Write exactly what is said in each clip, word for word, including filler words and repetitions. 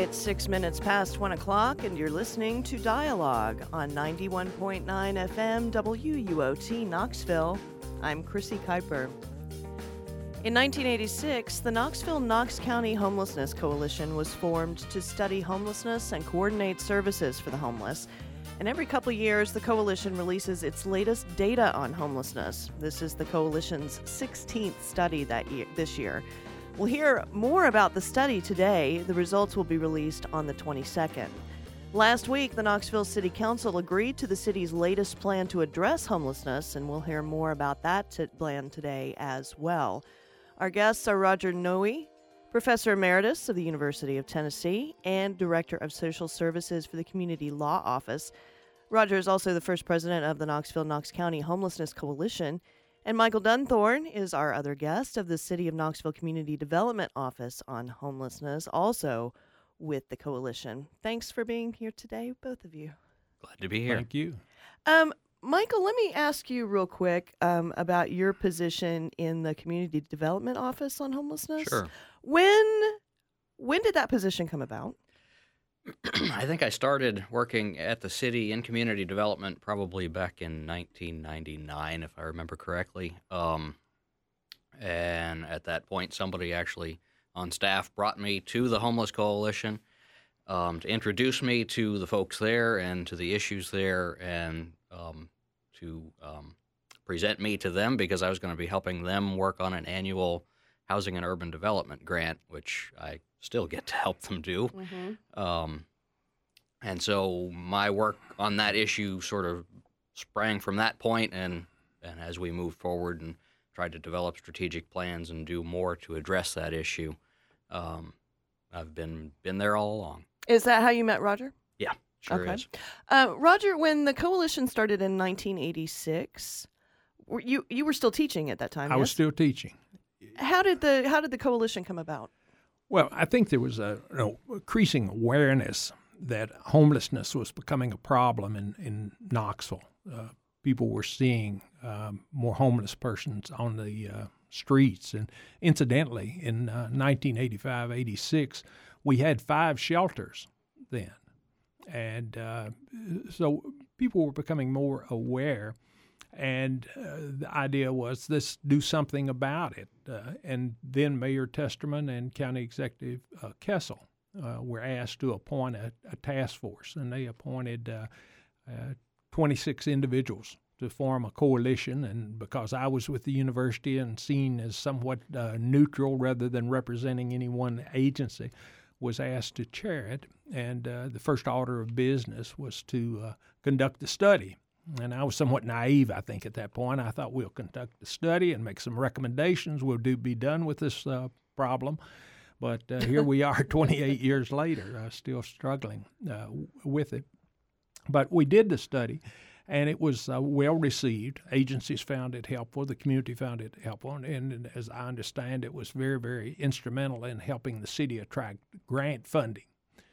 It's six minutes past one o'clock, and you're listening to Dialogue on ninety-one point nine F M W U O T Knoxville. I'm Chrissy Kuiper. In nineteen eighty-six, the Knoxville-Knox County Homelessness Coalition was formed to study homelessness and coordinate services for the homeless. And every couple years, the coalition releases its latest data on homelessness. This is the coalition's sixteenth study that year, this year. We'll hear more about the study today. The results will be released on the twenty-second. Last week, the Knoxville City Council agreed to the city's latest plan to address homelessness, and we'll hear more about that t- plan today as well. Our guests are Roger Noe, Professor Emeritus of the University of Tennessee and Director of Social Services for the Community Law Office. Roger is also the first president of the Knoxville-Knox County Homelessness Coalition. And Michael Dunthorne is our other guest of the City of Knoxville Community Development Office on Homelessness, also with the coalition. Thanks for being here today, both of you. Glad to be here. Thank you. Um, Michael, let me ask you real quick um, about your position in the Community Development Office on Homelessness. Sure. When, when did that position come about? I think I started working at the city in community development probably back in nineteen ninety-nine, if I remember correctly. Um, and at that point, somebody actually on staff brought me to the Homeless Coalition um, to introduce me to the folks there and to the issues there, and um, to um, present me to them because I was going to be helping them work on an annual housing and urban development grant, which I still get to help them do. Mm-hmm. Um, and so my work on that issue sort of sprang from that point, and, and as we moved forward and tried to develop strategic plans and do more to address that issue, um, I've been been there all along. Is that how you met Roger? Yeah, sure okay. is. Uh, Roger, when the coalition started in nineteen eighty-six, were you you were still teaching at that time, I yes? was still teaching. How did the how did the coalition come about? Well, I think there was a you know, increasing awareness that homelessness was becoming a problem in, in Knoxville. Uh, people were seeing um, more homeless persons on the uh, streets. And incidentally, in uh, nineteen eighty-five eighty-six, we had five shelters then. And uh, so people were becoming more aware. And uh, the idea was, let's do something about it. Uh, and then Mayor Testerman and County Executive uh, Kessel uh, were asked to appoint a, a task force, and they appointed uh, uh, twenty-six individuals to form a coalition. And because I was with the university and seen as somewhat uh, neutral rather than representing any one agency, was asked to chair it. And uh, the first order of business was to uh, conduct the study. And I was somewhat naive, I think, at that point. I thought we'll conduct the study and make some recommendations. We'll do be done with this uh, problem. But uh, here we are twenty-eight years later, uh, still struggling uh, with it. But we did the study, and it was uh, well received. Agencies found it helpful. The community found it helpful. And, and as I understand, it was very, very instrumental in helping the city attract grant funding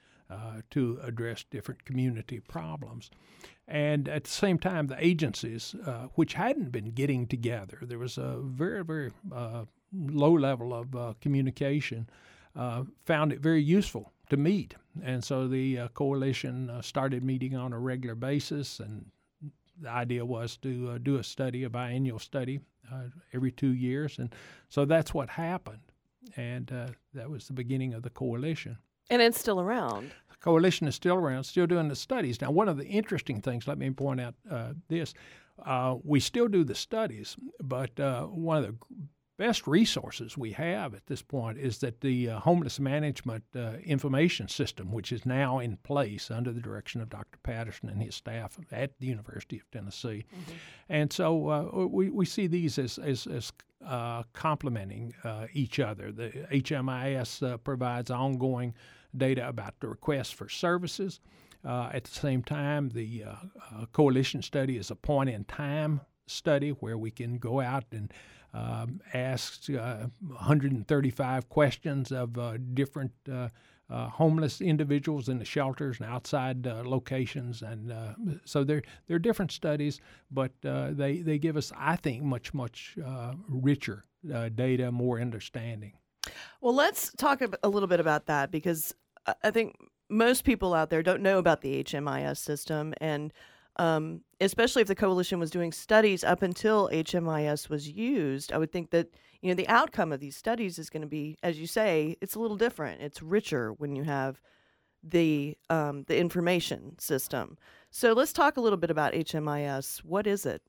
Uh, to address different community problems. And at the same time, the agencies, uh, which hadn't been getting together, there was a very, very uh, low level of uh, communication, uh, found it very useful to meet. And so the uh, coalition uh, started meeting on a regular basis, and the idea was to uh, do a study, a biannual study, uh, every two years. And so that's what happened. And uh, that was the beginning of the coalition. And it's still around. The coalition is still around, still doing the studies. Now, one of the interesting things, let me point out uh, this, uh, we still do the studies, but uh, one of the best resources we have at this point is that the uh, homeless management uh, information system, which is now in place under the direction of Doctor Patterson and his staff at the University of Tennessee. Mm-hmm. And so uh, we, we see these as, as, as uh, complementing uh, each other. The H M I S uh, provides ongoing data about the requests for services. Uh, at the same time, the uh, uh, coalition study is a point-in-time study where we can go out and um, ask uh, one hundred thirty-five questions of uh, different uh, uh, homeless individuals in the shelters and outside uh, locations. And uh, so they're, they're different studies, but uh, they, they give us, I think, much, much uh, richer uh, data, more understanding. Well, let's talk a little bit about that, because I I think most people out there don't know about the H M I S system, and um, especially if the coalition was doing studies up until H M I S was used, I would think that you know the outcome of these studies is going to be, as you say, it's a little different. It's richer when you have the um, the information system. So let's talk a little bit about H M I S. What is it?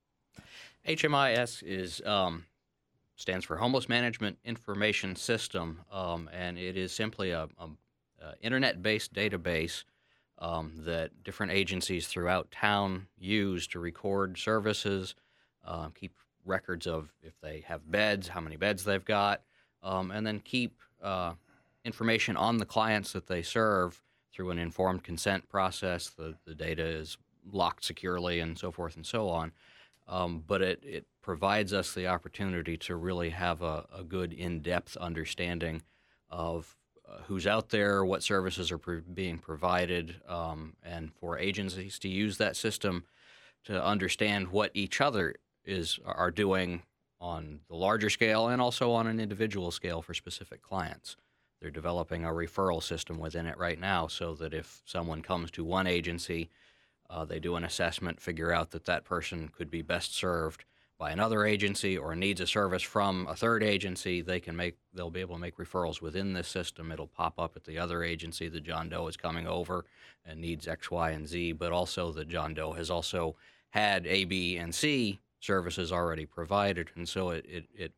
H M I S is um, stands for Homeless Management Information System, um, and it is simply a, a, a internet-based database um, that different agencies throughout town use to record services, uh, keep records of if they have beds, how many beds they've got, um, and then keep uh, information on the clients that they serve through an informed consent process. The, the data is locked securely and so forth and so on. Um, but it, it provides us the opportunity to really have a, a good in-depth understanding of uh, who's out there, what services are pro- being provided, um, and for agencies to use that system to understand what each other is are doing on the larger scale and also on an individual scale for specific clients. They're developing a referral system within it right now so that if someone comes to one agency, Uh, they do an assessment, figure out that that person could be best served by another agency or needs a service from a third agency. They can make, they'll be able to make referrals within this system. It'll pop up at the other agency that John Doe is coming over and needs X, Y, and Z, but also that John Doe has also had A, B, and C services already provided. And so it, it, it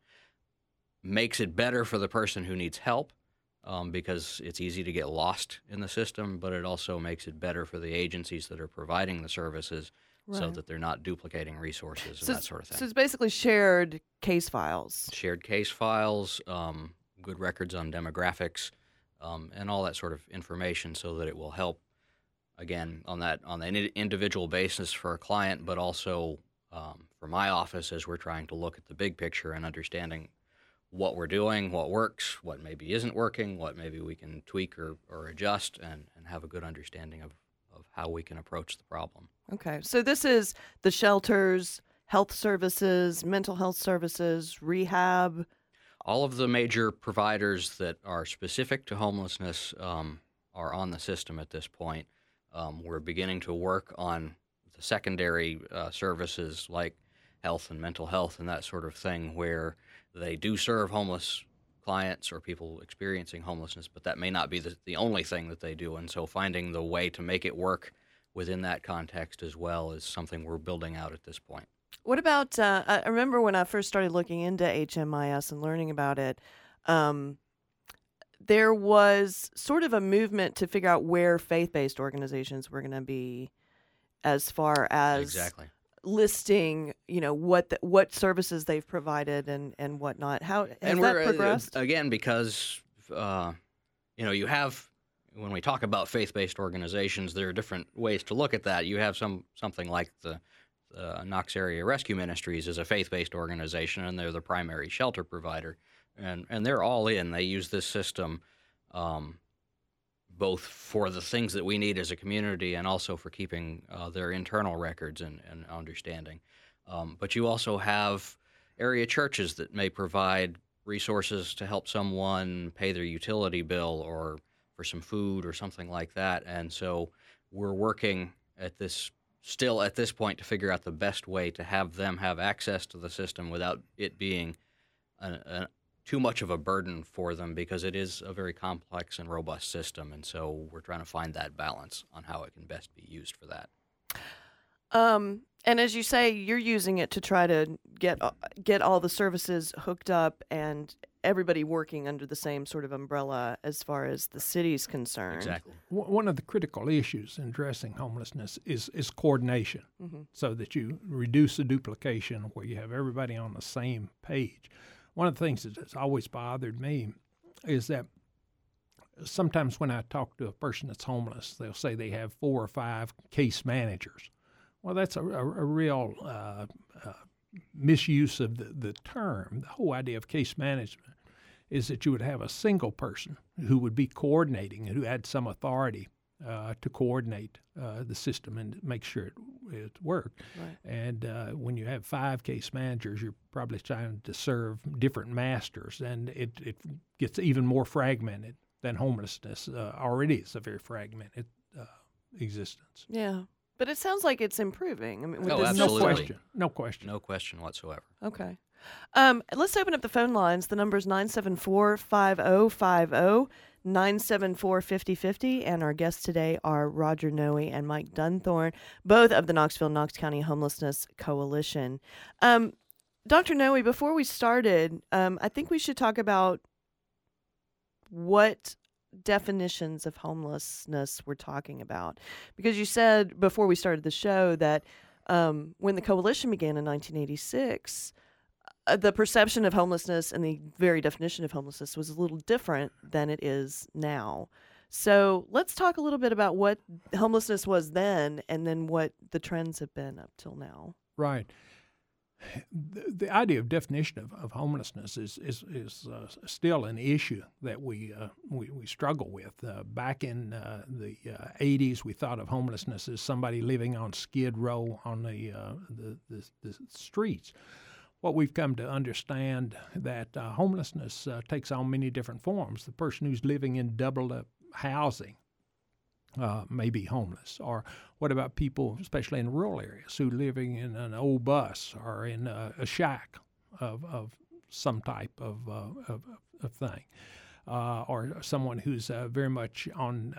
makes it better for the person who needs help. Um, because it's easy to get lost in the system, but it also makes it better for the agencies that are providing the services right. so that they're not duplicating resources so and that sort of thing. So it's basically shared case files. Shared case files, um, good records on demographics, um, and all that sort of information so that it will help, again, on that on an individual basis for a client, but also um, for my office as we're trying to look at the big picture and understanding what we're doing, what works, what maybe isn't working, what maybe we can tweak or, or adjust, and, and have a good understanding of, of how we can approach the problem. Okay, so this is the shelters, health services, mental health services, rehab. All of the major providers that are specific to homelessness um, are on the system at this point. Um, we're beginning to work on the secondary uh, services like health and mental health and that sort of thing, where they do serve homeless clients or people experiencing homelessness, but that may not be the, the only thing that they do. And so finding the way to make it work within that context as well is something we're building out at this point. What about, uh, I remember when I first started looking into H M I S and learning about it, um, there was sort of a movement to figure out where faith-based organizations were going to be as far as exactly. listing, you know, what the, what services they've provided and, and whatnot. How has and that we're, progressed? Uh, again, because, uh, you know, you have, when we talk about faith-based organizations, there are different ways to look at that. You have some something like the uh, Knox Area Rescue Ministries is a faith-based organization, and they're the primary shelter provider. And, and they're all in. They use this system um, both for the things that we need as a community and also for keeping uh, their internal records and, and understanding. Um, but you also have area churches that may provide resources to help someone pay their utility bill or for some food or something like that. And so we're working at this, still at this point, to figure out the best way to have them have access to the system without it being a, a too much of a burden for them, because it is a very complex and robust system. And so we're trying to find that balance on how it can best be used for that. Um, and as you say, you're using it to try to get get all the services hooked up and everybody working under the same sort of umbrella as far as the city's concerned. Exactly. One of the critical issues in addressing homelessness is, is coordination, mm-hmm. so that you reduce the duplication where you have everybody on the same page. One of the things that has always bothered me is that sometimes when I talk to a person that's homeless, they'll say they have four or five case managers. Well, that's a, a, a real uh, uh, misuse of the, the term. The whole idea of case management is that you would have a single person who would be coordinating and who had some authority uh, to coordinate uh, the system and make sure it, it worked. Right. And uh, when you have five case managers, you're probably trying to serve different masters, and it, it gets even more fragmented. than homelessness uh, already is a very fragmented uh, existence. Yeah. But it sounds like it's improving. I mean, with Oh, this absolutely. No system. question. No question. No question whatsoever. Okay. Um, let's open up the phone lines. The number is nine seven four, five oh five oh, nine seven four, five oh five oh, and our guests today are Roger Noe and Mike Dunthorne, both of the Knoxville-Knox County Homelessness Coalition. Um, Doctor Noe, before we started, um, I think we should talk about what definitions of homelessness we're talking about. Because you said before we started the show that um, when the coalition began in nineteen eighty-six, uh, the perception of homelessness and the very definition of homelessness was a little different than it is now. So let's talk a little bit about what homelessness was then and then what the trends have been up till now. Right. The, the idea of definition of, of homelessness is is, is uh, still an issue that we uh, we, we struggle with. Uh, back in uh, the uh, eighties, we thought of homelessness as somebody living on Skid Row on the, uh, the, the the streets. What we've come to understand that uh, homelessness uh, takes on many different forms. The person who's living in doubled-up housing Uh, may be homeless. Or what about people, especially in rural areas, who living in an old bus or in a, a shack of, of some type of, uh, of, of thing, uh, or someone who's uh, very much on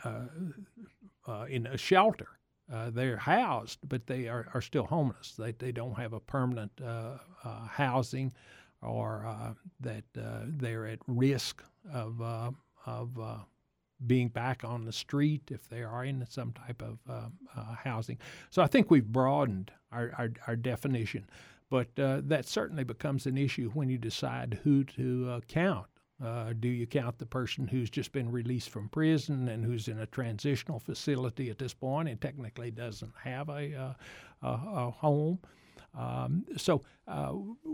uh, uh, in a shelter. Uh, they're housed, but they are, are still homeless. They they don't have a permanent uh, uh, housing, or uh, that uh, they're at risk of uh, of uh, being back on the street if they are in some type of uh, uh, housing. So I think we've broadened our, our, our definition, but uh, that certainly becomes an issue when you decide who to uh, count. Uh, do you count the person who's just been released from prison and who's in a transitional facility at this point and technically doesn't have a, uh, a, a home? Um, so uh,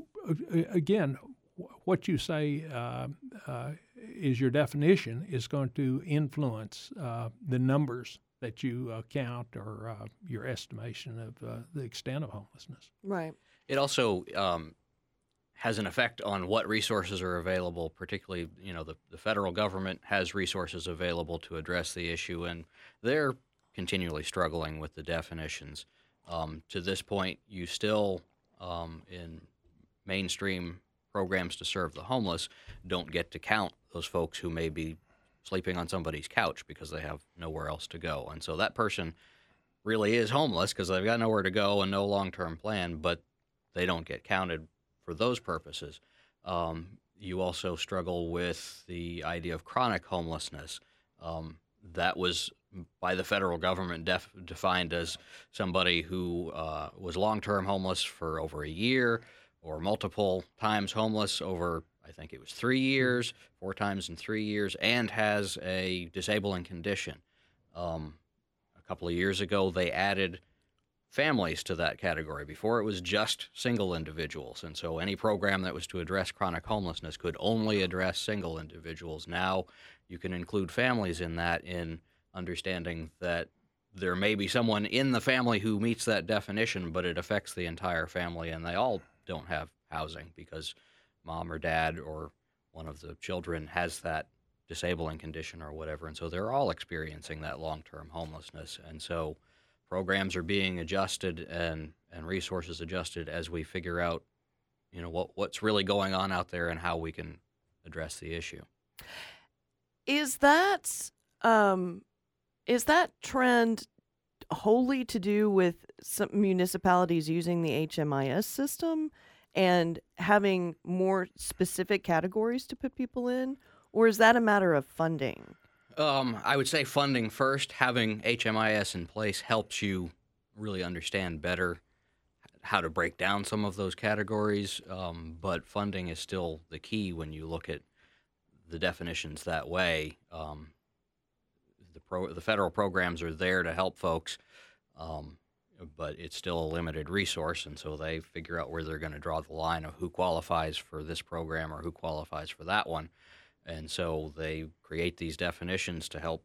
again, what you say uh, uh, is your definition is going to influence uh, the numbers that you uh, count or uh, your estimation of uh, the extent of homelessness. Right. It also um, has an effect on what resources are available, particularly, you know, the, the federal government has resources available to address the issue, and they're continually struggling with the definitions. Um, to this point, you still, um, in mainstream programs to serve the homeless, don't get to count those folks who may be sleeping on somebody's couch because they have nowhere else to go. And so that person really is homeless because they've got nowhere to go and no long-term plan, but they don't get counted for those purposes. Um, you also struggle with the idea of chronic homelessness. Um, that was, by the federal government, def- defined as somebody who uh, was long-term homeless for over a year, or multiple times homeless over, I think it was three years, four times in three years, and has a disabling condition. Um, a couple of years ago, they added families to that category. Before, it was just single individuals, and so any program that was to address chronic homelessness could only address single individuals. Now you can include families in that, in understanding that there may be someone in the family who meets that definition, but it affects the entire family, and they all don't have housing because mom or dad or one of the children has that disabling condition or whatever. And so they're all experiencing that long-term homelessness. And so programs are being adjusted and, and resources adjusted as we figure out, you know, what, what's really going on out there and how we can address the issue. Is that um, is that trend wholly to do with some municipalities using the H M I S system and having more specific categories to put people in, or is that a matter of funding? Um, I would say funding first. Having H M I S in place helps you really understand better how to break down some of those categories, um, but funding is still the key when you look at the definitions that way. Um, the pro, the federal programs are there to help folks, um, but it's still a limited resource, and so they figure out where they're going to draw the line of who qualifies for this program or who qualifies for that one. And so they create these definitions to help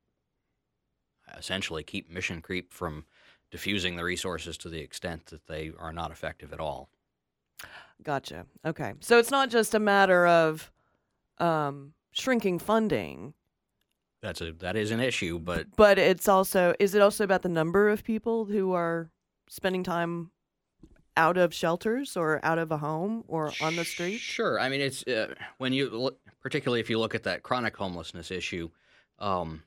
essentially keep mission creep from diffusing the resources to the extent that they are not effective at all. Gotcha. Okay. So it's not just a matter of um, shrinking funding, That's a that is an issue, but But it's also, is it also about the number of people who are spending time out of shelters or out of a home or on the street? Sure. I mean, it's uh, when you look, particularly if you look at that chronic homelessness issue, um,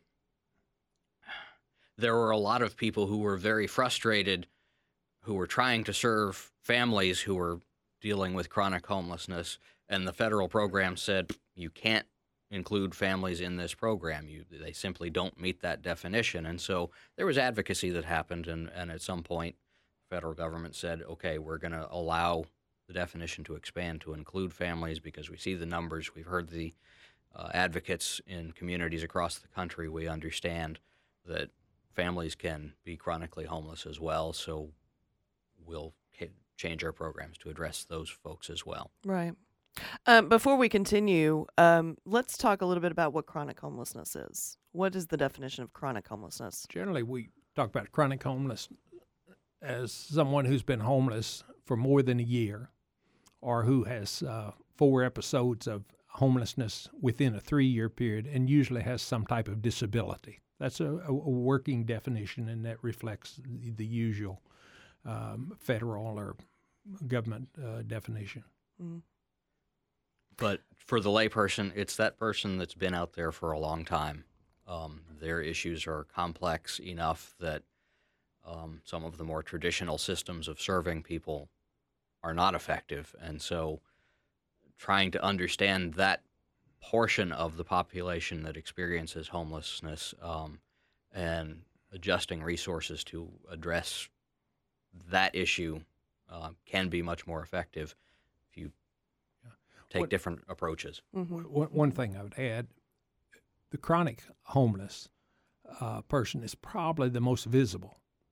there were a lot of people who were very frustrated, who were trying to serve families who were dealing with chronic homelessness, and the federal program said you can't include families in this program. You they simply don't meet that definition, and so there was advocacy that happened, and, and at some point, the federal government said, okay, we're going to allow the definition to expand to include families because we see the numbers. We've heard the uh, advocates in communities across the country. We understand that families can be chronically homeless as well, so we'll change our programs to address those folks as well. Right. Um, before we continue, um, let's talk a little bit about what chronic homelessness is. What is the definition of chronic homelessness? Generally, we talk about chronic homeless as someone who's been homeless for more than a year or who has uh, four episodes of homelessness within a three-year period and usually has some type of disability. That's a, a working definition, and that reflects the, the usual um, federal or government uh, definition. Mm. But for the layperson, it's that person that's been out there for a long time. Um, their issues are complex enough that um, some of the more traditional systems of serving people are not effective. And so trying to understand that portion of the population that experiences homelessness um, and adjusting resources to address that issue uh, can be much more effective if you take what, different approaches. Mm-hmm. One, one thing I would add, the chronic homeless uh, person is probably the most visible.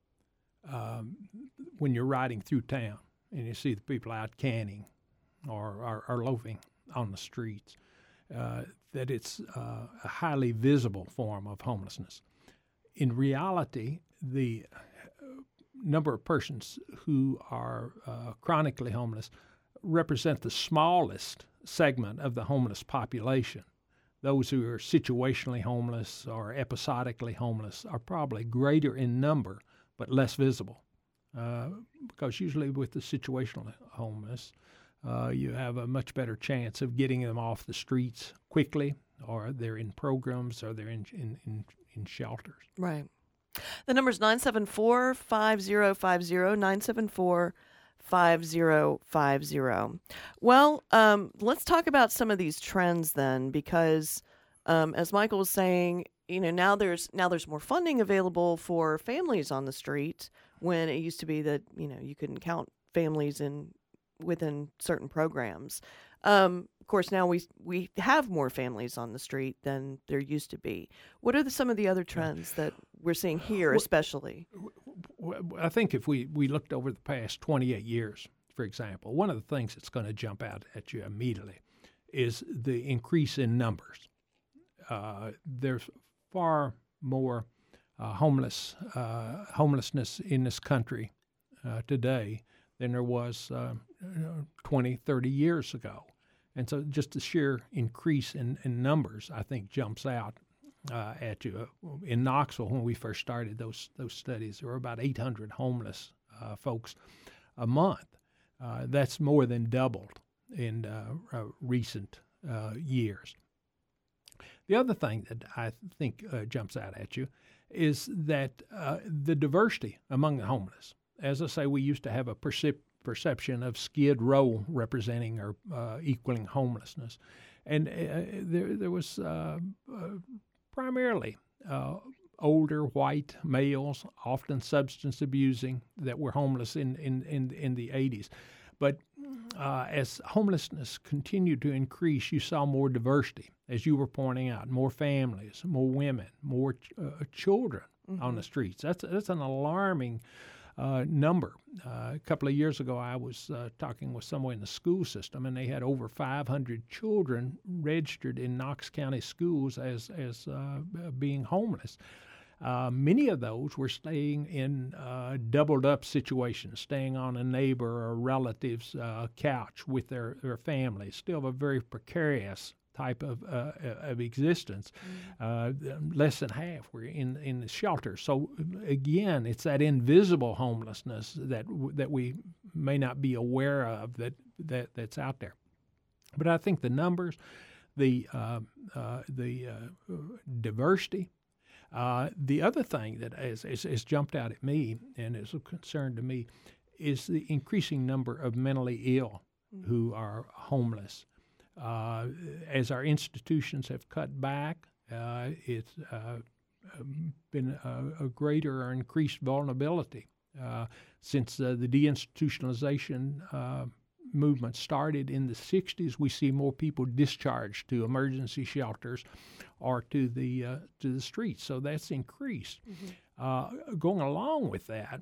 Um, when you're riding through town and you see the people out canning or, or, or loafing on the streets, uh, that it's uh, a highly visible form of homelessness. In reality, the number of persons who are uh, chronically homeless represent the smallest segment of the homeless population. Those who are situationally homeless or episodically homeless are probably greater in number but less visible, uh, because usually with the situational homeless, uh, you have a much better chance of getting them off the streets quickly, or they're in programs, or they're in in, in, in shelters. Right. The number is nine seven four, five zero five zero, nine seven four, five zero five zero. Well, um, let's talk about some of these trends then, because um, as Michael was saying, you know, now there's now there's more funding available for families on the street, when it used to be that, you know, you couldn't count families in within certain programs. Um, of course, now we we have more families on the street than there used to be. What are the, some of the other trends that we're seeing here, especially? I think if we, we looked over the past twenty-eight years, for example, one of the things that's going to jump out at you immediately is the increase in numbers. Uh, there's far more uh, homeless uh, homelessness in this country uh, today than there was uh, twenty, thirty years ago. And so just the sheer increase in, in numbers, I think, jumps out uh, at you. In Knoxville, when we first started those those studies, there were about eight hundred homeless uh, folks a month. Uh, that's more than doubled in uh, uh, recent uh, years. The other thing that I think uh, jumps out at you is that uh, the diversity among the homeless. As I say, we used to have a percep- perception of Skid Row representing or uh, equaling homelessness. And uh, there, there was uh, uh, primarily uh, older white males, often substance abusing, that were homeless in, in, in, in the eighties. But uh, as homelessness continued to increase, you saw more diversity, as you were pointing out, more families, more women, more ch- uh, children mm-hmm. on the streets. That's that's an alarming uh, number. Uh, a couple of years ago, I was uh, talking with someone in the school system, and they had over five hundred children registered in Knox County schools as as uh, being homeless. Uh, many of those were staying in uh, doubled-up situations, staying on a neighbor or relative's uh, couch with their, their families, still a very precarious type of uh, of existence. Mm-hmm. Uh, less than half were in in the shelters. So again, it's that invisible homelessness that that we may not be aware of that that that's out there. But I think the numbers, the uh, uh, the uh, diversity. Uh, the other thing that has, has, has jumped out at me and is of concern to me is the increasing number of mentally ill mm-hmm. who are homeless. Uh, as our institutions have cut back, uh, it's uh, been a, a greater or increased vulnerability. Uh, since uh, the deinstitutionalization uh, movement started in the sixties, we see more people discharged to emergency shelters or to the uh, to the streets. So that's increased. Mm-hmm. Uh, going along with that,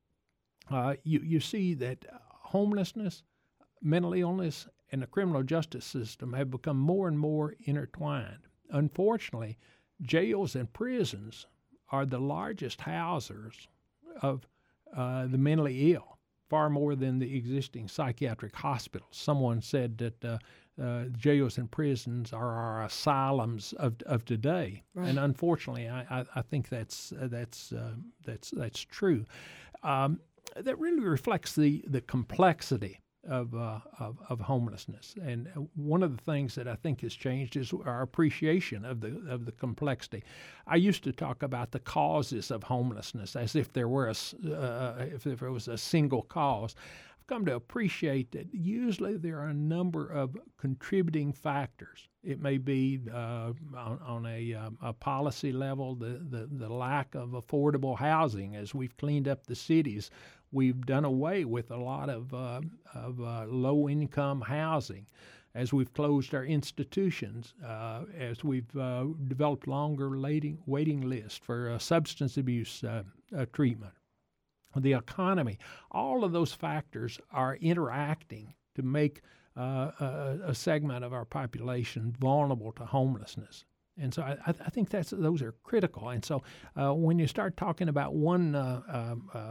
uh, you you see that homelessness, mental illness, and the criminal justice system have become more and more intertwined. Unfortunately, jails and prisons are the largest housers of uh, the mentally ill, far more than the existing psychiatric hospitals. Someone said that uh, uh, jails and prisons are our asylums of of today, right. And unfortunately, I, I, I think that's uh, that's uh, that's that's true. Um, that really reflects the the complexity of, uh, of of homelessness, and one of the things that I think has changed is our appreciation of the of the complexity. I used to talk about the causes of homelessness as if there were a uh, if there was a single cause. I've come to appreciate that usually there are a number of contributing factors. It may be uh, on, on a, um, a policy level, the, the the lack of affordable housing. As we've cleaned up the cities, we've done away with a lot of uh, of uh, low-income housing. As we've closed our institutions, uh, as we've uh, developed longer waiting waiting lists for uh, substance abuse uh, uh, treatment, the economy, all of those factors are interacting to make uh, a, a segment of our population vulnerable to homelessness. And so I, I think that's those are critical. And so uh, when you start talking about one uh, um, uh,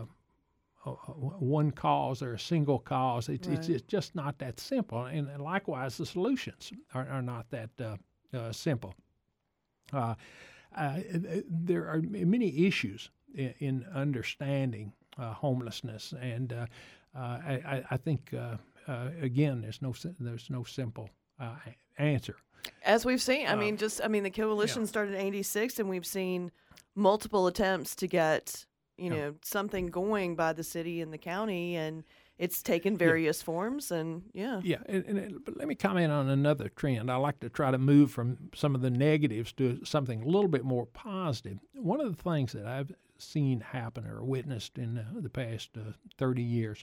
one cause or a single cause, it's, right. it's, it's just not that simple. And likewise, the solutions are, are not that uh, uh, simple. Uh, uh, there are many issues in, in understanding uh, homelessness, and uh, uh, I, I think uh, uh, again, there's no there's no simple uh, answer. As we've seen, I uh, mean, just I mean, the coalition yeah. started in eighty-six, and we've seen multiple attempts to get you know, yeah. something going by the city and the county, and it's taken various yeah. forms, and yeah. Yeah, and, and, but let me comment on another trend. I like to try to move from some of the negatives to something a little bit more positive. One of the things that I've seen happen or witnessed in uh, the past uh, thirty years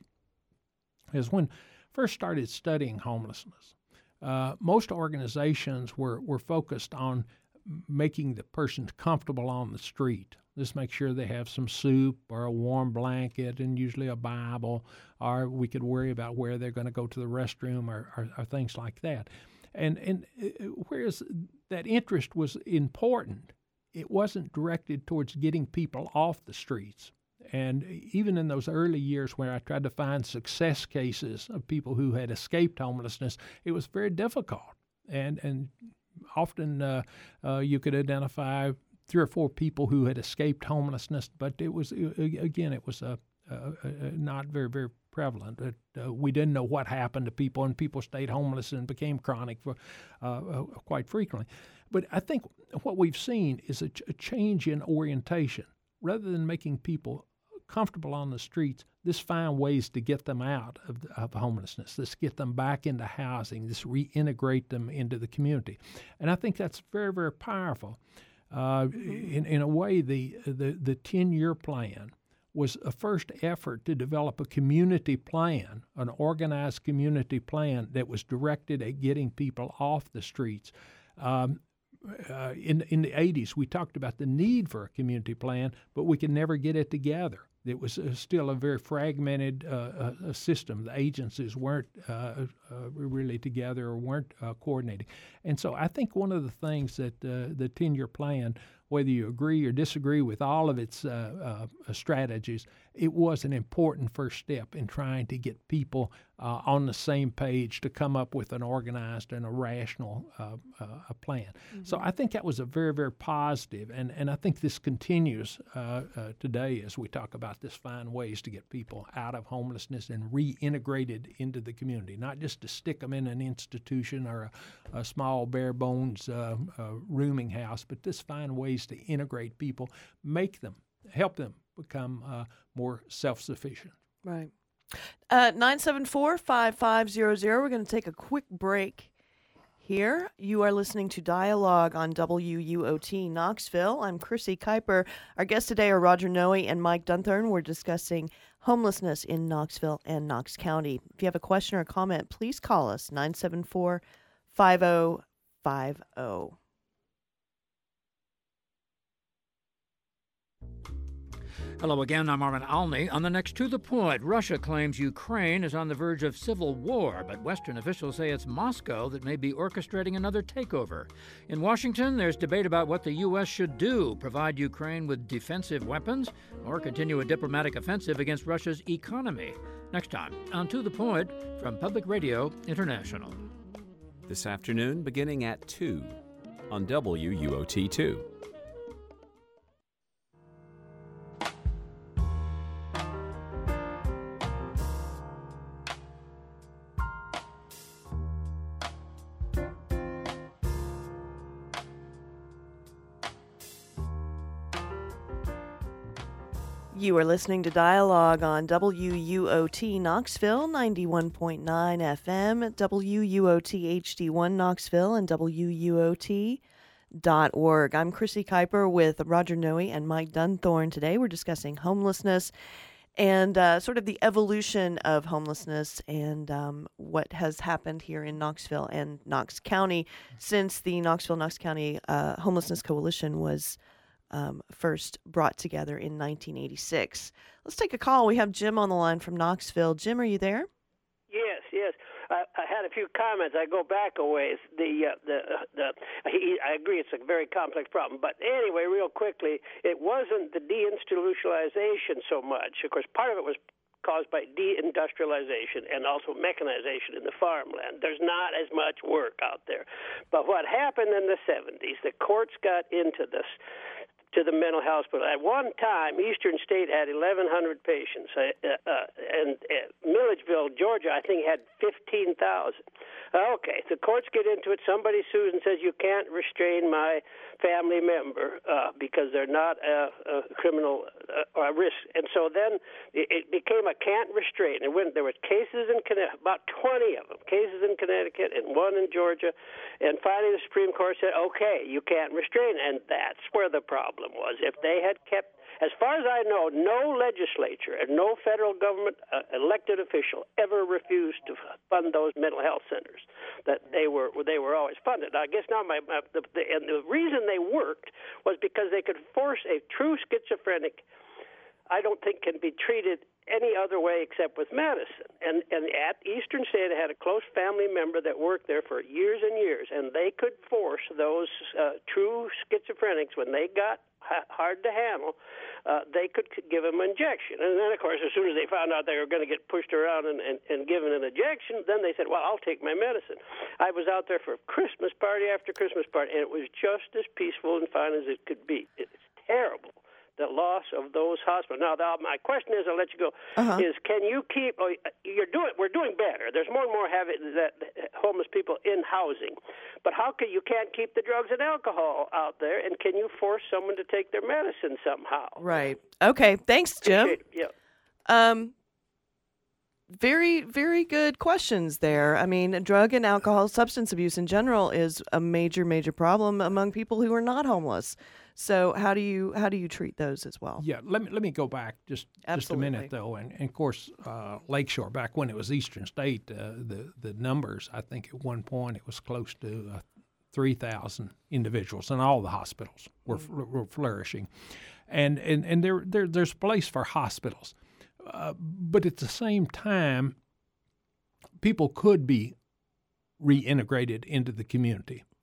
is when I first started studying homelessness, uh, most organizations were, were focused on making the person comfortable on the street. Just make sure they have some soup or a warm blanket and usually a Bible, or we could worry about where they're going to go to the restroom or, or, or things like that. And, and whereas that interest was important, it wasn't directed towards getting people off the streets. And even in those early years where I tried to find success cases of people who had escaped homelessness, it was very difficult. And, and often uh, uh, you could identify three or four people who had escaped homelessness, but it was, again, it was a, a, a not very, very prevalent. It, uh, we didn't know what happened to people, and people stayed homeless and became chronic for, uh, uh, quite frequently. But I think what we've seen is a, ch- a change in orientation. Rather than making people comfortable on the streets, let's find ways to get them out of, the, of homelessness. Let's get them back into housing. Let's reintegrate them into the community. And I think that's very, very powerful. Uh, in, in a way, the, the, the ten-year plan was a first effort to develop a community plan, an organized community plan that was directed at getting people off the streets. Um, uh, in, in the eighties, we talked about the need for a community plan, but we could never get it together. It was uh, still a very fragmented uh, uh, system. The agencies weren't uh, uh, really together or weren't uh, coordinating. And so I think one of the things that uh, the ten-year plan whether you agree or disagree with all of its uh, uh, strategies, it was an important first step in trying to get people uh, on the same page to come up with an organized and a rational uh, uh, a plan. Mm-hmm. So I think that was a very, very positive, and, and I think this continues uh, uh, today as we talk about this find ways to get people out of homelessness and reintegrated into the community, not just to stick them in an institution or a, a small bare bones uh, uh, rooming house, but just find ways to integrate people, make them, help them become uh, more self-sufficient. Right. Uh, nine seven four, five five zero zero. We're going to take a quick break here. You are listening to Dialogue on W U O T Knoxville. I'm Chrissy Kuiper. Our guests today are Roger Noe and Mike Dunthorne. We're discussing homelessness in Knoxville and Knox County. If you have a question or comment, please call us, nine seven four, five zero five zero. Hello again, I'm Armin Alney. On the next To The Point, Russia claims Ukraine is on the verge of civil war, but Western officials say it's Moscow that may be orchestrating another takeover. In Washington, there's debate about what the U S should do, provide Ukraine with defensive weapons, or continue a diplomatic offensive against Russia's economy. Next time on To The Point from Public Radio International. This afternoon, beginning at two on W U O T two. You are listening to Dialogue on W U O T Knoxville, ninety-one point nine F M, W U O T H D one Knoxville, and W U O T dot org. I'm Chrissy Kuiper with Roger Noe and Mike Dunthorne. Today we're discussing homelessness and uh, sort of the evolution of homelessness and um, what has happened here in Knoxville and Knox County since the Knoxville-Knox County uh, Homelessness Coalition was Um, first brought together in nineteen eighty-six. Let's take a call. We have Jim on the line from Knoxville. Jim, are you there? Yes, yes. I, I had a few comments. I go back a ways. The uh, the the he, I agree it's a very complex problem. But anyway, real quickly, it wasn't the deinstitutionalization so much. Of course, part of it was caused by deindustrialization and also mechanization in the farmland. There's not as much work out there. But what happened in the seventies, the courts got into this, to the mental hospital. At one time, Eastern State had eleven hundred patients, uh, uh, and uh, Milledgeville, Georgia, I think, had fifteen thousand. Okay, the courts get into it. Somebody sues and says, you can't restrain my family member uh, because they're not a, a criminal uh, or a risk. And so then it, it became a can't restrain. And when there were cases in Connecticut, about twenty of them, cases in Connecticut and one in Georgia, and finally the Supreme Court said, okay, you can't restrain. And that's where the problem was. If they had kept, as far as I know, no legislature and no federal government uh, elected official ever refused to fund those mental health centers. That they were they were always funded. I guess now my, my the, the, and the reason they worked was because they could force a true schizophrenic, I don't think, can be treated any other way except with medicine. And and at Eastern State, I had a close family member that worked there for years and years, and they could force those uh, true schizophrenics, when they got ha- hard to handle, uh, they could give them an injection. And then, of course, as soon as they found out they were going to get pushed around and, and, and given an injection, then they said, well, I'll take my medicine. I was out there for Christmas party after Christmas party, and it was just as peaceful and fine as it could be. It's terrible, the loss of those hospitals. Now, the, my question is, I'll let you go, uh-huh. is can you keep, oh, you're doing, we're doing better. There's more and more having that homeless people in housing. But how can, you can't keep the drugs and alcohol out there, and can you force someone to take their medicine somehow? Right. Okay. Thanks, Jim. Yeah. Um, very, very good questions there. I mean, drug and alcohol, substance abuse in general is a major, major problem among people who are not homeless. So how do you how do you treat those as well? Yeah, let me let me go back just, just a minute though, and, and of course uh, Lakeshore, back when it was Eastern State, uh, the the numbers, I think at one point it was close to uh, three thousand individuals, and all the hospitals were, mm-hmm. were flourishing, and and and there, there there's a place for hospitals, uh, but at the same time, people could be reintegrated into the community.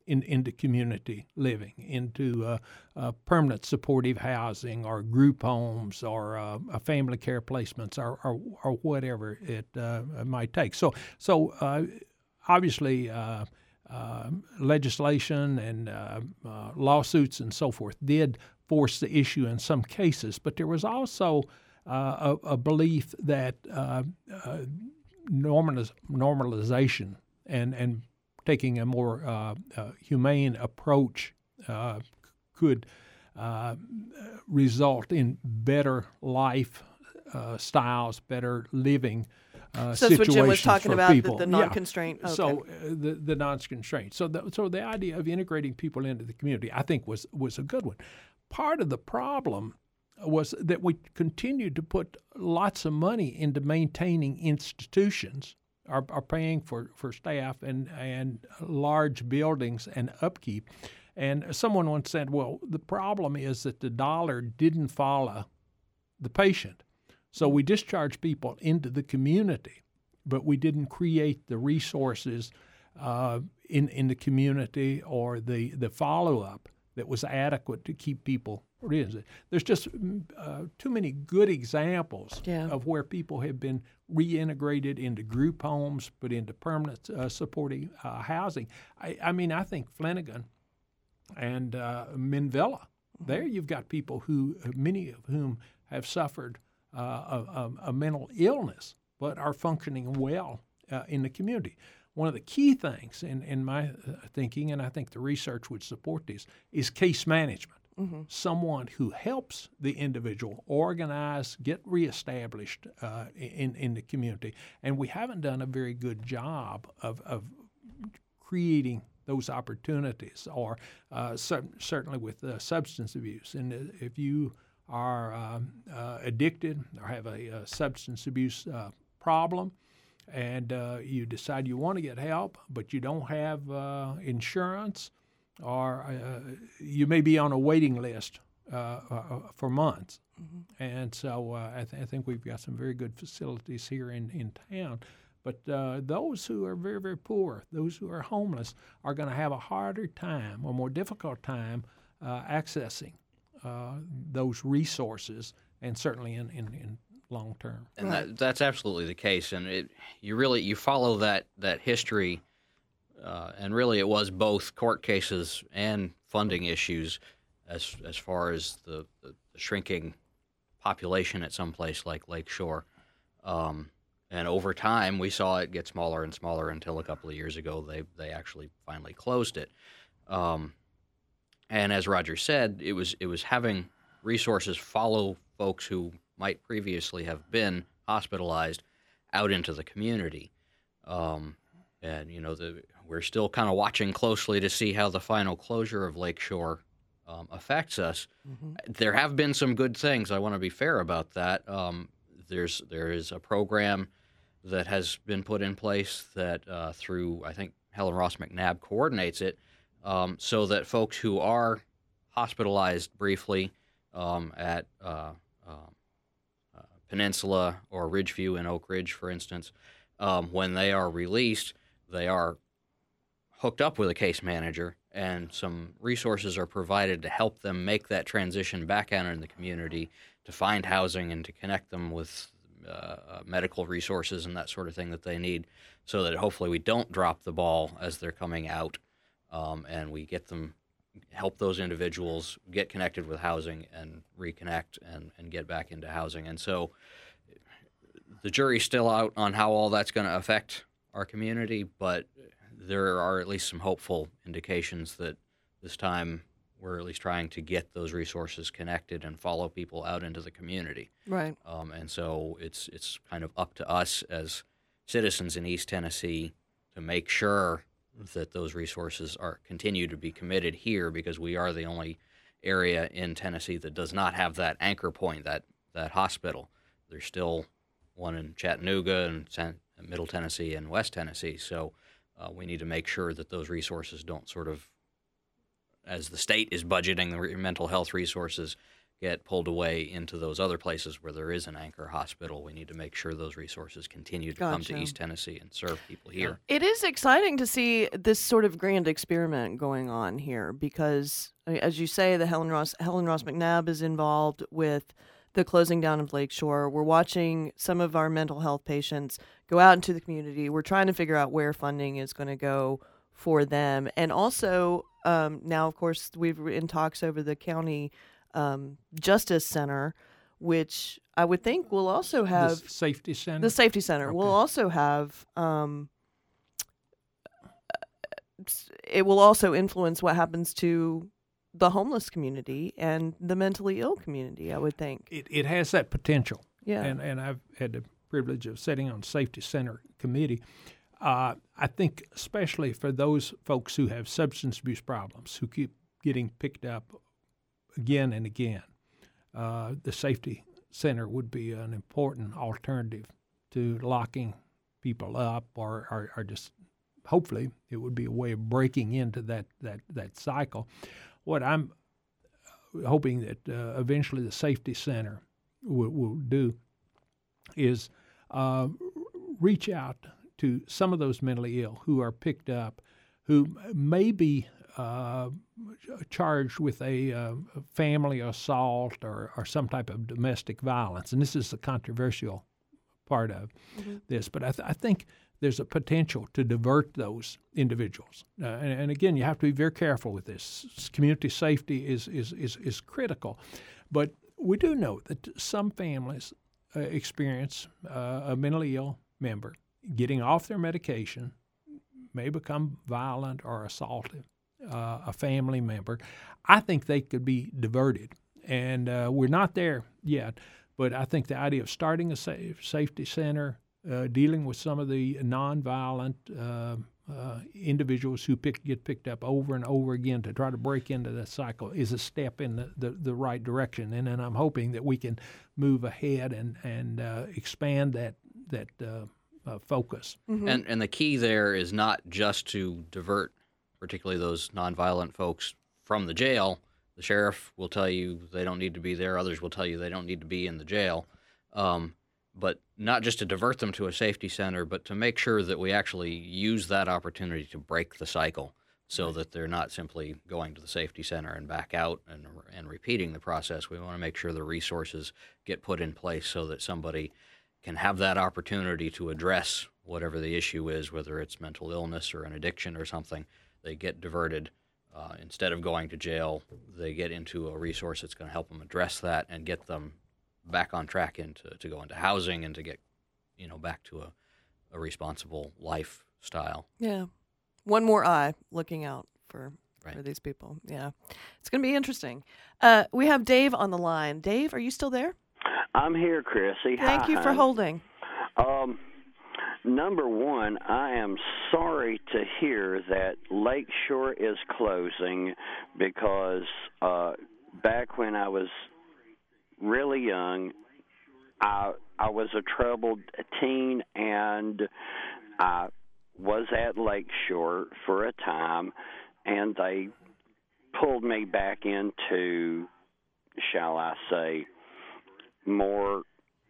in, into community living, into uh, uh, permanent supportive housing or group homes or uh, uh, family care placements or, or, or whatever it uh, might take. So, so uh, obviously, uh, uh, legislation and uh, uh, lawsuits and so forth did force the issue in some cases, but there was also uh, a, a belief that uh, uh, normaliz- normalization and, and taking a more uh, uh, humane approach uh, could uh, result in better life uh, styles, better living uh, so that's what Jim was situations talking for about, people. the, the Yeah. non-constraint. Okay. So uh, the the non-constraint. So the, so the idea of integrating people into the community, I think, was was a good one. Part of the problem was that we continued to put lots of money into maintaining institutions, are, are paying for, for staff and, and large buildings and upkeep. And someone once said, well, the problem is that the dollar didn't follow the patient. So we discharged people into the community, but we didn't create the resources uh, in, in the community or the, the follow-up that was adequate to keep people. There's just uh, too many good examples yeah. of where people have been reintegrated into group homes, put into permanent uh, supporting uh, housing. I, I mean, I think Flanagan and uh, Minvilla, mm-hmm. there you've got people who, many of whom have suffered uh, a, a, a mental illness, but are functioning well uh, in the community. One of the key things in, in my thinking, and I think the research would support this, is case management. Mm-hmm. Someone who helps the individual organize, get reestablished uh, in, in the community. And we haven't done a very good job of, of creating those opportunities, or uh, cer- certainly with uh, substance abuse. And if you are um, uh, addicted or have a, a substance abuse uh, problem, and uh, you decide you want to get help, but you don't have uh, insurance, or uh, you may be on a waiting list uh, uh, for months. Mm-hmm. And so uh, I, th- I think we've got some very good facilities here in, in town. But uh, those who are very, very poor, those who are homeless, are going to have a harder time or more difficult time uh, accessing uh, those resources, and certainly in, in, in long term. And that, that's absolutely the case. And it, you really you follow that, that history. Uh, and really, it was both court cases and funding issues, as as far as the, the, the shrinking population at some place like Lake Shore. Um, and over time, we saw it get smaller and smaller until a couple of years ago they they actually finally closed it. Um, and as Roger said, it was it was having resources follow folks who might previously have been hospitalized out into the community. Um, and you know the. We're still kind of watching closely to see how the final closure of Lake Shore um, affects us. Mm-hmm. There have been some good things. I want to be fair about that. Um, there's there is a program that has been put in place that uh, through, I think Helen Ross McNabb coordinates it, um, so that folks who are hospitalized briefly um, at uh, uh, uh, Peninsula or Ridgeview in Oak Ridge, for instance, um, when they are released, they are hooked up with a case manager, and some resources are provided to help them make that transition back out in the community, to find housing and to connect them with uh, medical resources and that sort of thing that they need, so that hopefully we don't drop the ball as they're coming out, um, and we get them, help those individuals get connected with housing and reconnect and, and get back into housing. And so the jury's still out on how all that's going to affect our community, but there are at least some hopeful indications that this time we're at least trying to get those resources connected and follow people out into the community. Right. Um, and so it's it's kind of up to us as citizens in East Tennessee to make sure that those resources are continue to be committed here, because we are the only area in Tennessee that does not have that anchor point, that, that hospital. There's still one in Chattanooga and San, Middle Tennessee and West Tennessee. So Uh, we need to make sure that those resources don't sort of, as the state is budgeting the re- mental health resources, get pulled away into those other places where there is an anchor hospital. We need to make sure those resources continue to come Gotcha. to East Tennessee and serve people here. It is exciting to see this sort of grand experiment going on here because, as you say, the Helen Ross Helen Ross McNabb is involved with the closing down of Lakeshore. We're watching some of our mental health patients go out into the community. We're trying to figure out where funding is going to go for them. And also, um, now, of course, we've in talks over the county um, justice center, which I would think will also have the safety center. The safety center Okay. will also have. Um, it will also influence what happens to the homeless community and the mentally ill community, I would think. It it has that potential. Yeah. And and I've had the privilege of sitting on safety center committee. Uh, I think especially for those folks who have substance abuse problems, who keep getting picked up again and again, uh, the safety center would be an important alternative to locking people up, or, or, or just hopefully it would be a way of breaking into that that, that cycle. What I'm hoping that uh, eventually the safety center will, will do is uh, reach out to some of those mentally ill who are picked up, who may be uh, charged with a uh, family assault or, or some type of domestic violence. And this is the controversial part of mm-hmm. this. But I, th- I think there's a potential to divert those individuals. Uh, and, and again, you have to be very careful with this. Community safety is, is, is, is critical. But we do know that some families uh, experience uh, a mentally ill member getting off their medication, may become violent or assaultive, uh, a family member. I think they could be diverted. And uh, we're not there yet, but I think the idea of starting a safe, safety center, uh, dealing with some of the nonviolent uh, uh, individuals who pick, get picked up over and over again to try to break into that cycle is a step in the, the, the right direction. And then I'm hoping that we can move ahead and, and uh, expand that that uh, Uh, focus. Mm-hmm. And and the key there is not just to divert particularly those nonviolent folks from the jail. The sheriff will tell you they don't need to be there. Others will tell you they don't need to be in the jail. Um, but not just to divert them to a safety center, but to make sure that we actually use that opportunity to break the cycle so right. that they're not simply going to the safety center and back out and, and repeating the process. We want to make sure the resources get put in place so that somebody can have that opportunity to address whatever the issue is, whether it's mental illness or an addiction or something. They get diverted. Uh, instead of going to jail, they get into a resource that's going to help them address that and get them back on track into to go into housing and to get, you know, back to a, a responsible lifestyle. Yeah. One more eye looking out for, right. for these people. Yeah. It's going to be interesting. Uh, we have Dave on the line. Dave, are you still there? I'm here, Chrissy. Thank Hi, you for hon. holding. Um, number one, I am sorry to hear that Lakeshore is closing because uh, back when I was really young, I I was a troubled teen, and I was at Lakeshore for a time, and they pulled me back into, shall I say, more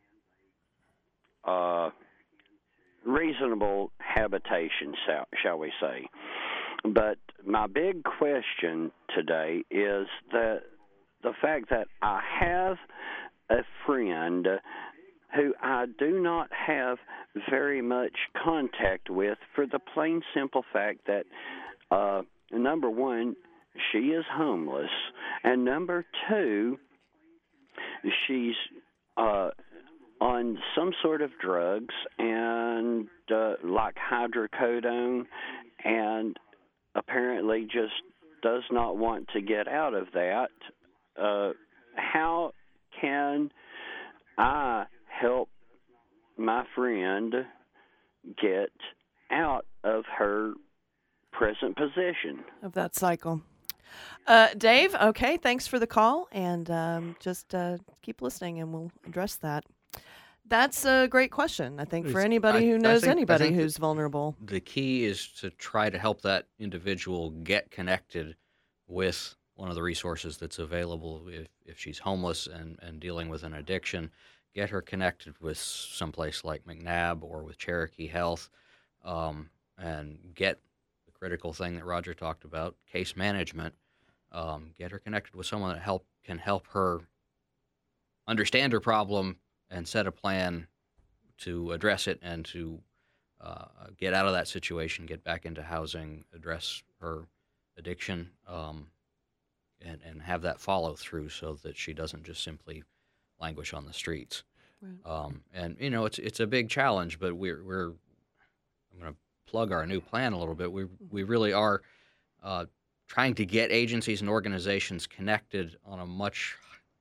uh, reasonable habitation, shall we say. But my big question today is that the fact that I have a friend who I do not have very much contact with for the plain simple fact that, uh, number one, she is homeless, and number two, she's uh, on some sort of drugs and uh, like hydrocodone, and apparently just does not want to get out of that. Uh, how can I help my friend get out of her present position? Of that cycle. Uh, Dave, okay, thanks for the call, and um, just uh, keep listening, and we'll address that. That's a great question, I think, for It's- anybody I- who I knows think- I anybody think who's vulnerable. The key is to try to help that individual get connected with one of the resources that's available if, if she's homeless and, and dealing with an addiction. Get her connected with someplace like McNabb or with Cherokee Health, um, and get the critical thing that Roger talked about, case management. Um, get her connected with someone that help can help her understand her problem and set a plan to address it and to uh, get out of that situation, get back into housing, address her addiction, um, and, and have that follow through so that she doesn't just simply languish on the streets. Right. Um, and, you know, it's it's a big challenge, but we're, we're I'm going to plug our new plan a little bit. We, we really are uh, trying to get agencies and organizations connected on a much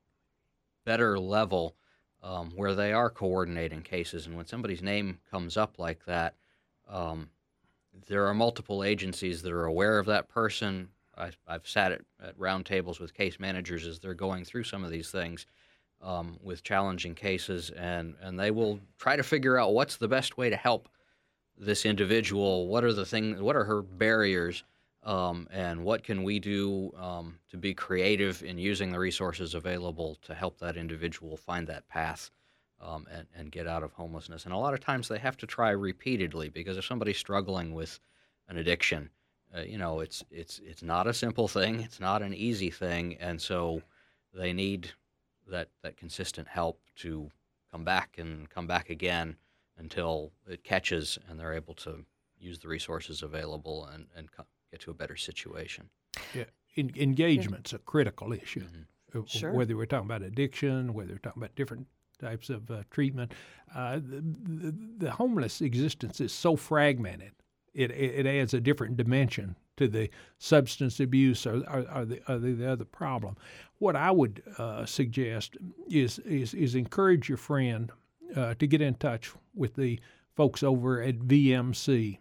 better level, um, where they are coordinating cases. And when somebody's name comes up like that, um, there are multiple agencies that are aware of that person. I, I've sat at, at round tables with case managers as they're going through some of these things um, with challenging cases, and, and they will try to figure out what's the best way to help this individual. What are the things, what are her barriers, um, and what can we do um, to be creative in using the resources available to help that individual find that path um, and, and get out of homelessness. And a lot of times they have to try repeatedly, because if somebody's struggling with an addiction, uh, you know, it's it's it's not a simple thing. It's not an easy thing, and so they need that that consistent help to come back and come back again until it catches and they're able to use the resources available and, and co- get to a better situation. Yeah, en- engagement's yeah. a critical issue. Mm-hmm. Sure. Whether we're talking about addiction, whether we're talking about different types of uh, treatment, uh, the, the, the homeless existence is so fragmented. It, it it adds a different dimension to the substance abuse or, or, or, the, or the other problem. What I would uh, suggest is, is is encourage your friend uh, to get in touch with the folks over at V M C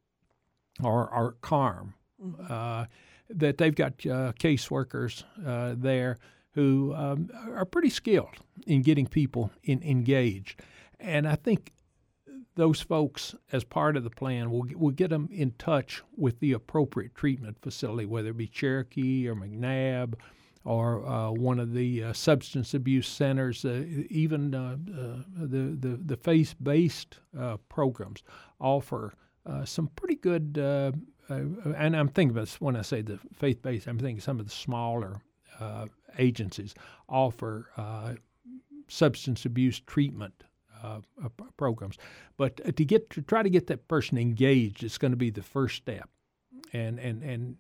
or, or C A R M, mm-hmm. uh, that they've got uh, caseworkers uh, there who um, are pretty skilled in getting people in, engaged. And I think those folks, as part of the plan, will will get them in touch with the appropriate treatment facility, whether it be Cherokee or McNabb or uh, one of the uh, substance abuse centers, uh, even uh, uh, the, the, the faith-based uh, programs offer uh, some pretty good, uh, uh, and I'm thinking about, when I say the faith-based, I'm thinking some of the smaller uh, agencies offer uh, substance abuse treatment Uh, uh, programs, but uh, to get to try to get that person engaged is going to be the first step, and and and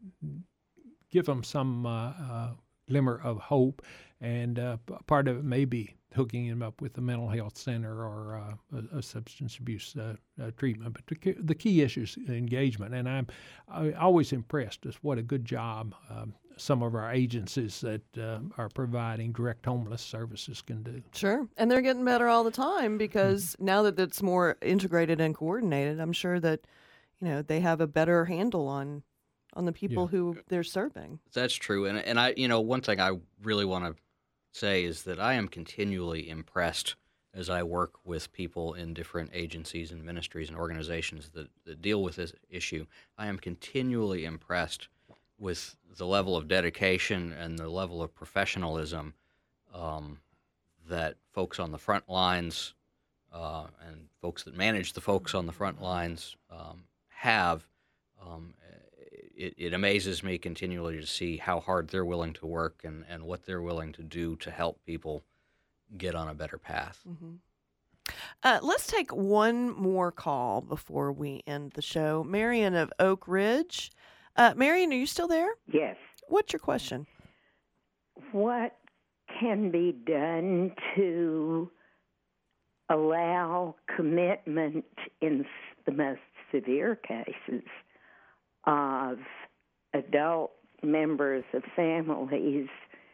give them some uh, uh, glimmer of hope, and uh, part of it may be hooking them up with a mental health center or uh, a, a substance abuse uh, uh, treatment. But the, the key issue is engagement, and I'm I always impressed with what a good job Um, some of our agencies that uh, are providing direct homeless services can do. Sure. And they're getting better all the time, because mm-hmm. now that it's more integrated and coordinated, I'm sure that, you know, they have a better handle on on the people yeah. who they're serving. That's true. And, and I, you know, one thing I really want to say is that I am continually impressed as I work with people in different agencies and ministries and organizations that, that deal with this issue. I am continually impressed with the level of dedication and the level of professionalism um, that folks on the front lines uh, and folks that manage the folks on the front lines um, have. Um, it, it amazes me continually to see how hard they're willing to work and, and what they're willing to do to help people get on a better path. Mm-hmm. Uh, let's take one more call before we end the show. Marion of Oak Ridge. Uh, Marion, are you still there? Yes. What's your question? What can be done to allow commitment in the most severe cases of adult members of families?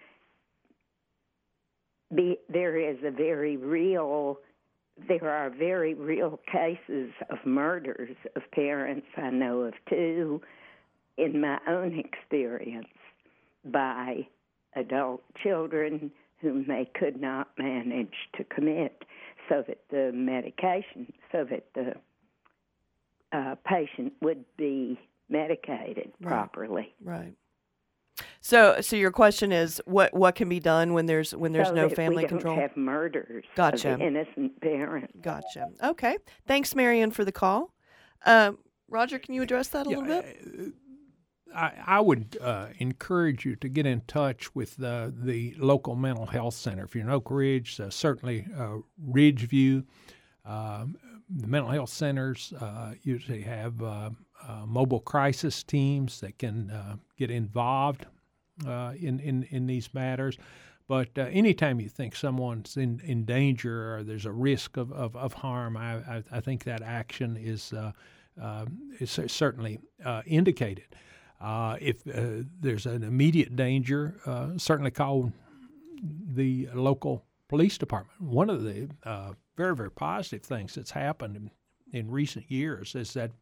Be, there is a very real, there are very real cases of murders of parents. I know of two in my own experience, by adult children whom they could not manage to commit, so that the medication, so that the uh, patient would be medicated right. properly. Right. So, so your question is, what what can be done when there's when there's so no that family we control? don't have murders Gotcha. of innocent parents. Gotcha. Okay. Thanks, Marion, for the call. Um, Roger, can you address that a Yeah, little bit? I, I would uh, encourage you to get in touch with the, the local mental health center. If you're in Oak Ridge, uh, certainly uh, Ridgeview. Um, the mental health centers uh, usually have uh, uh, mobile crisis teams that can uh, get involved uh, in, in, in these matters. But uh, anytime you think someone's in, in danger or there's a risk of, of, of harm, I, I, I think that action is, uh, uh, is certainly uh, indicated. Uh, if uh, there's an immediate danger, uh, certainly call the local police department. One of the uh, very, very positive things that's happened in, in recent years is that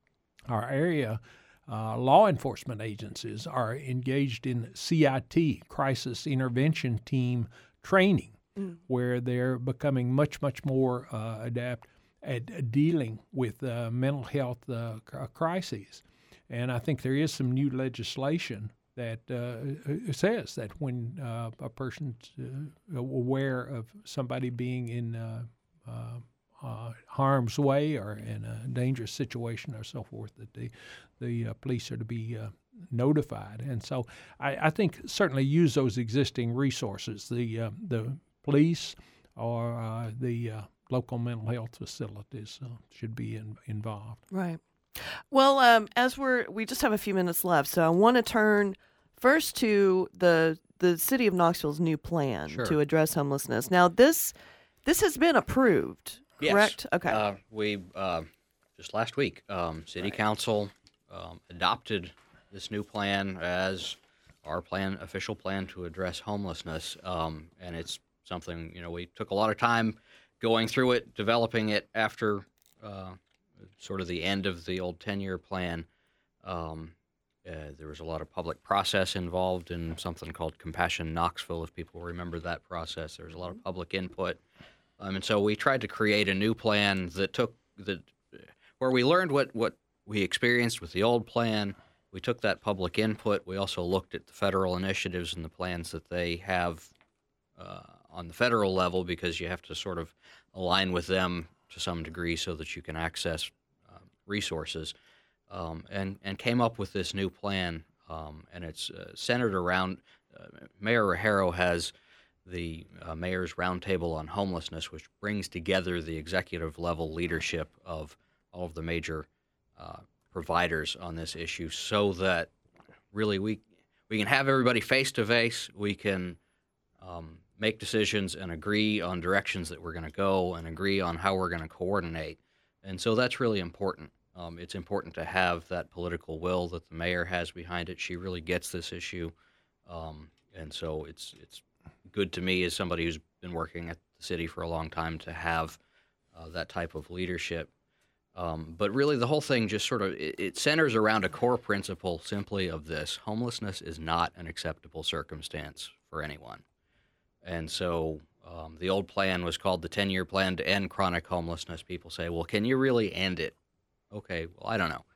our area uh, law enforcement agencies are engaged in C I T, Crisis Intervention Team training, mm. where they're becoming much, much more uh, adept at dealing with uh, mental health uh, crises. And I think there is some new legislation that uh, says that when uh, a person's uh, aware of somebody being in uh, uh, uh, harm's way or in a dangerous situation or so forth, that the the uh, police are to be uh, notified. And so I, I think certainly use those existing resources, the uh, the police or uh, the uh, local mental health facilities uh, should be in, involved. Right. Well, um, as we're we just have a few minutes left, so I want to turn first to the the city of Knoxville's new plan Sure. to address homelessness. Now, this this has been approved, Yes. correct? Okay. Uh, we uh, just last week, um, City Council um, adopted this new plan as our plan, official plan to address homelessness, um, and it's something, you know, we took a lot of time going through it, developing it after. Uh, sort of the end of the old ten-year plan. Um, uh, there was a lot of public process involved in something called Compassion Knoxville, if people remember that process. There was a lot of public input. Um, and so we tried to create a new plan that took, that, where we learned what, what we experienced with the old plan. We took that public input. We also looked at the federal initiatives and the plans that they have uh, on the federal level, because you have to sort of align with them to some degree so that you can access uh, resources, um, and, and came up with this new plan. Um, and it's uh, centered around, uh, Mayor Rogero has the uh, Mayor's Roundtable on Homelessness, which brings together the executive level leadership of all of the major uh, providers on this issue, so that really we, we can have everybody face to face, we can um, make decisions and agree on directions that we're going to go and agree on how we're going to coordinate. And so that's really important. Um, it's important to have that political will that the mayor has behind it. She really gets this issue. Um, and so it's it's good to me as somebody who's been working at the city for a long time to have uh, that type of leadership. Um, but really the whole thing just sort of, it, it centers around a core principle simply of this: homelessness is not an acceptable circumstance for anyone. And so um, the old plan was called the ten-year plan to end chronic homelessness. People say, well, can you really end it? Okay, well, I don't know.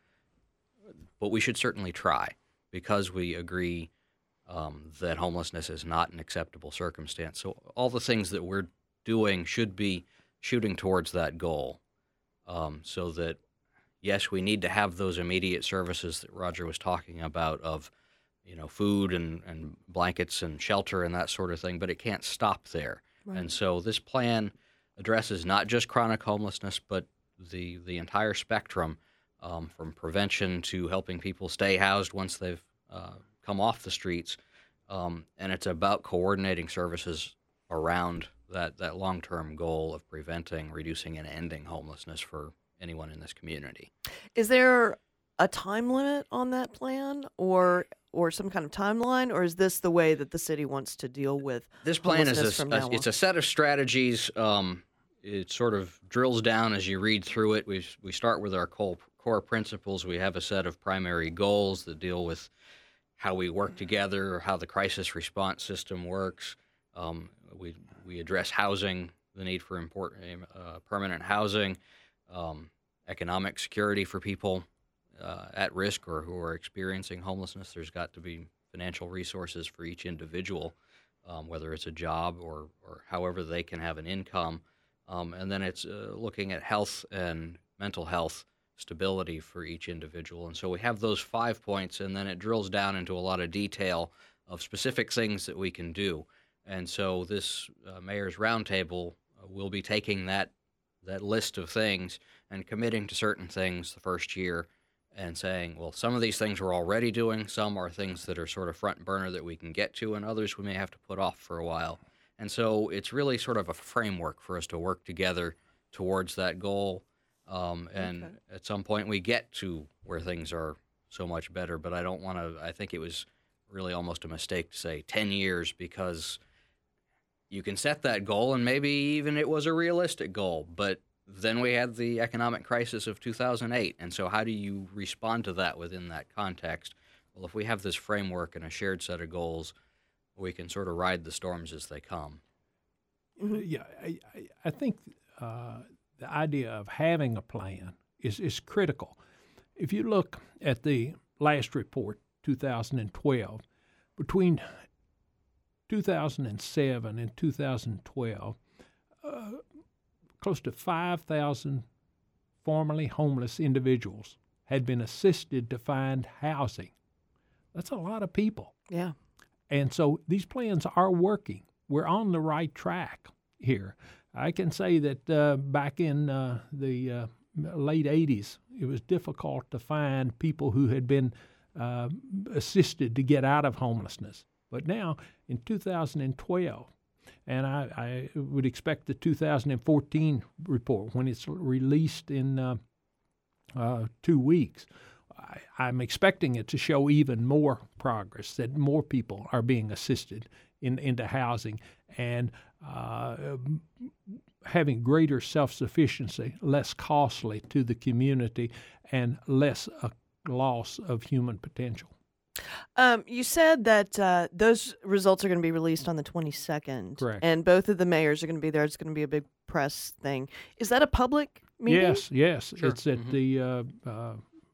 But we should certainly try, because we agree um, that homelessness is not an acceptable circumstance. So all the things that we're doing should be shooting towards that goal, um, so that, yes, we need to have those immediate services that Roger was talking about of, you know, food and, and blankets and shelter and that sort of thing, but it can't stop there. Right. And so this plan addresses not just chronic homelessness, but the, the entire spectrum, um, from prevention to helping people stay housed once they've uh, come off the streets. Um, and it's about coordinating services around that, that long-term goal of preventing, reducing, and ending homelessness for anyone in this community. Is there a time limit on that plan, or or some kind of timeline, or is this the way that the city wants to deal with this plan? Is a, from a, now it's on? a set of strategies. Um, it sort of drills down as you read through it. We we start with our core, core principles. We have a set of primary goals that deal with how we work together, how the crisis response system works. Um, we we address housing, the need for important uh, permanent housing, um, economic security for people Uh, at risk or who are experiencing homelessness. There's got to be financial resources for each individual, um, whether it's a job or, or however they can have an income. Um, and then it's uh, looking at health and mental health stability for each individual. And so we have those five points, and then it drills down into a lot of detail of specific things that we can do. And so this uh, Mayor's Roundtable uh, will be taking that that list of things and committing to certain things the first year and saying, well, some of these things we're already doing, some are things that are sort of front burner that we can get to, and others we may have to put off for a while. And so it's really sort of a framework for us to work together towards that goal. Um, and okay. At some point we get to where things are so much better, but I don't want to, I think it was really almost a mistake to say ten years, because you can set that goal and maybe even it was a realistic goal, but then we had the economic crisis of two thousand eight. And so how do you respond to that within that context? Well, if we have this framework and a shared set of goals, we can sort of ride the storms as they come. Mm-hmm. Yeah, I, I think uh, the idea of having a plan is, is critical. If you look at the last report, two thousand twelve, between two thousand seven and two thousand twelve, uh, close to five thousand formerly homeless individuals had been assisted to find housing. That's a lot of people. Yeah. And so these plans are working. We're on the right track here. I can say that uh, back in uh, the uh, late eighties, it was difficult to find people who had been uh, assisted to get out of homelessness. But now, in two thousand twelve, and I, I would expect the two thousand fourteen report, when it's released in uh, uh, two weeks, I, I'm expecting it to show even more progress, that more people are being assisted in, into housing and uh, having greater self-sufficiency, less costly to the community, and less a loss of human potential. Um, you said that uh, those results are going to be released on the twenty-second. Correct. And both of the mayors are going to be there. It's going to be a big press thing. Is that a public meeting? Yes, yes. Sure. It's at Mm-hmm. the uh, uh,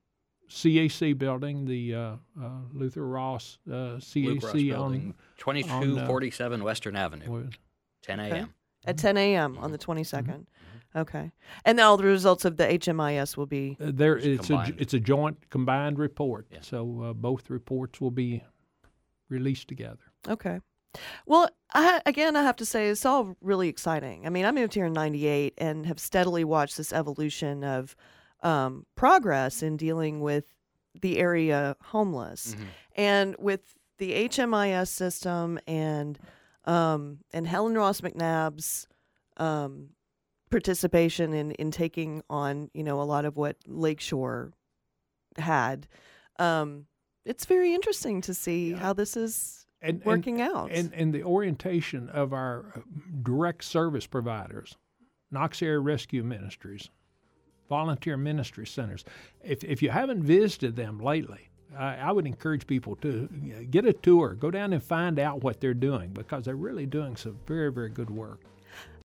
C A C building, the uh, uh, Luther Ross uh, C A C Luke Ross on Building, twenty-two forty-seven Western Avenue, on, ten a.m. Okay. At ten a.m. on the twenty-second. Okay. And all the results of the H M I S will be... Uh, there, it's a combined. it's a joint combined report, Yeah. so uh, both reports will be released together. Okay. Well, I, again, I have to say it's all really exciting. I mean, I moved here in ninety-eight and have steadily watched this evolution of um, progress in dealing with the area homeless. Mm-hmm. And with the H M I S system and um, and Helen Ross McNabb's um, participation in, in taking on, you know, a lot of what Lakeshore had, um, it's very interesting to see Yeah. how this is And, working and, out. And, and the orientation of our direct service providers, Knox Area Rescue Ministries, volunteer ministry centers. If if you haven't visited them lately, I, I would encourage people to get a tour, go down and find out what they're doing, because they're really doing some very, very good work.